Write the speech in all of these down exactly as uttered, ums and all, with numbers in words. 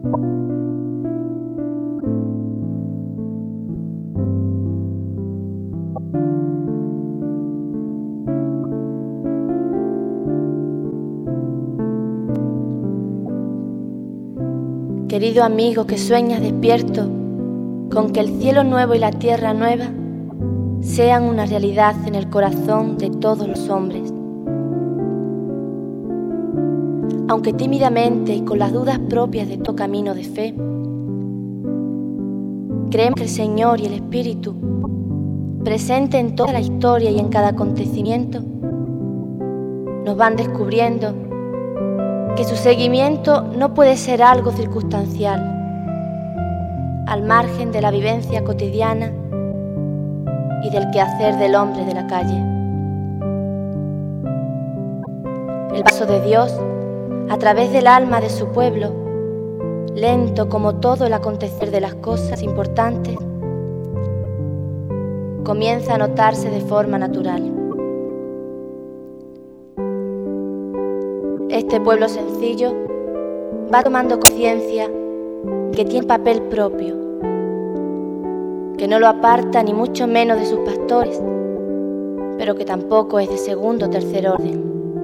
Querido amigo que sueñas despierto con que el cielo nuevo y la tierra nueva sean una realidad en el corazón de todos los hombres. Aunque tímidamente y con las dudas propias de todo camino de fe, creemos que el Señor y el Espíritu, presente en toda la historia y en cada acontecimiento, nos van descubriendo que su seguimiento no puede ser algo circunstancial, al margen de la vivencia cotidiana y del quehacer del hombre de la calle. El paso de Dios a través del alma de su pueblo, lento como todo el acontecer de las cosas importantes, comienza a notarse de forma natural. Este pueblo sencillo va tomando conciencia que tiene papel propio, que no lo aparta ni mucho menos de sus pastores, pero que tampoco es de segundo o tercer orden.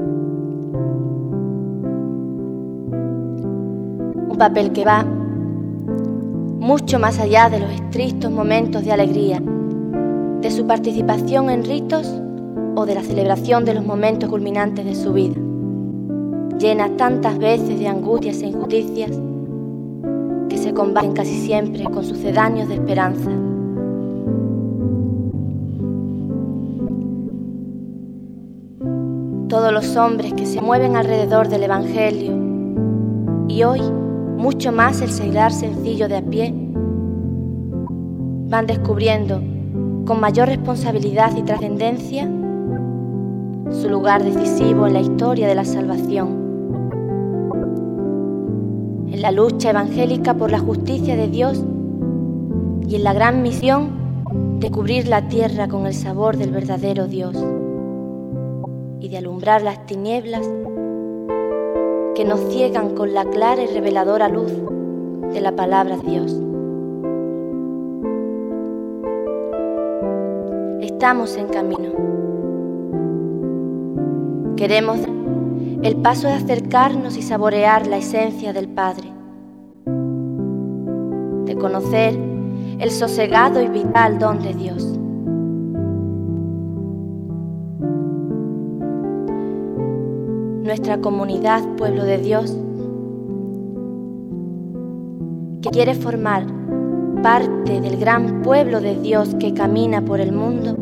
Un papel que va mucho más allá de los estrictos momentos de alegría, de su participación en ritos o de la celebración de los momentos culminantes de su vida, llena tantas veces de angustias e injusticias que se combaten casi siempre con sucedáneos de esperanza. Todos los hombres que se mueven alrededor del Evangelio, y hoy mucho más el seglar sencillo de a pie, van descubriendo con mayor responsabilidad y trascendencia su lugar decisivo en la historia de la salvación, en la lucha evangélica por la justicia de Dios y en la gran misión de cubrir la tierra con el sabor del verdadero Dios y de alumbrar las tinieblas que nos ciegan con la clara y reveladora luz de la palabra de Dios. Estamos en camino. Queremos dar el paso de acercarnos y saborear la esencia del Padre, de conocer el sosegado y vital don de Dios. Nuestra comunidad, pueblo de Dios, que quiere formar parte del gran pueblo de Dios que camina por el mundo,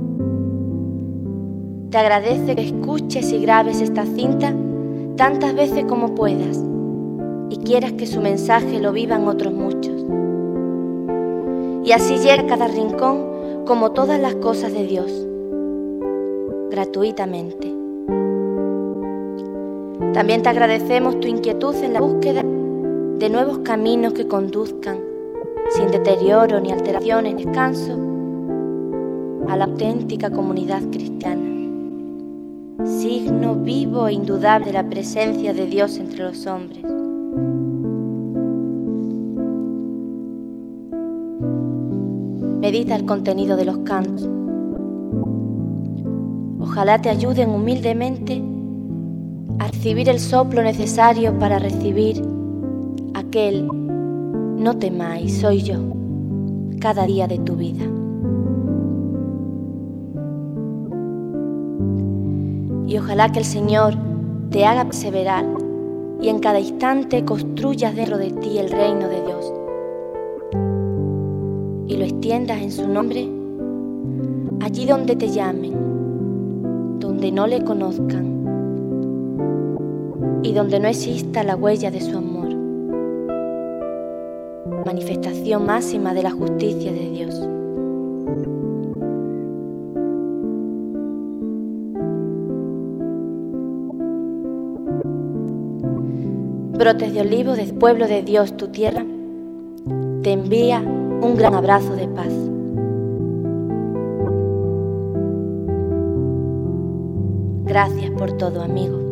te agradece que escuches y grabes esta cinta tantas veces como puedas y quieras que su mensaje lo vivan otros muchos. Y así llega a cada rincón como todas las cosas de Dios, gratuitamente. También te agradecemos tu inquietud en la búsqueda de nuevos caminos que conduzcan, sin deterioro ni alteración en descanso, a la auténtica comunidad cristiana, signo vivo e indudable de la presencia de Dios entre los hombres. Medita el contenido de los cantos. Ojalá te ayuden humildemente a recibir el soplo necesario para recibir aquel "no temáis, soy yo", cada día de tu vida. Y ojalá que el Señor te haga perseverar y en cada instante construyas dentro de ti el reino de Dios y lo extiendas en su nombre allí donde te llamen, donde no le conozcan y donde no exista la huella de su amor, manifestación máxima de la justicia de Dios. Brotes de olivo del pueblo de Dios, tu tierra, te envía un gran abrazo de paz. Gracias por todo, amigo.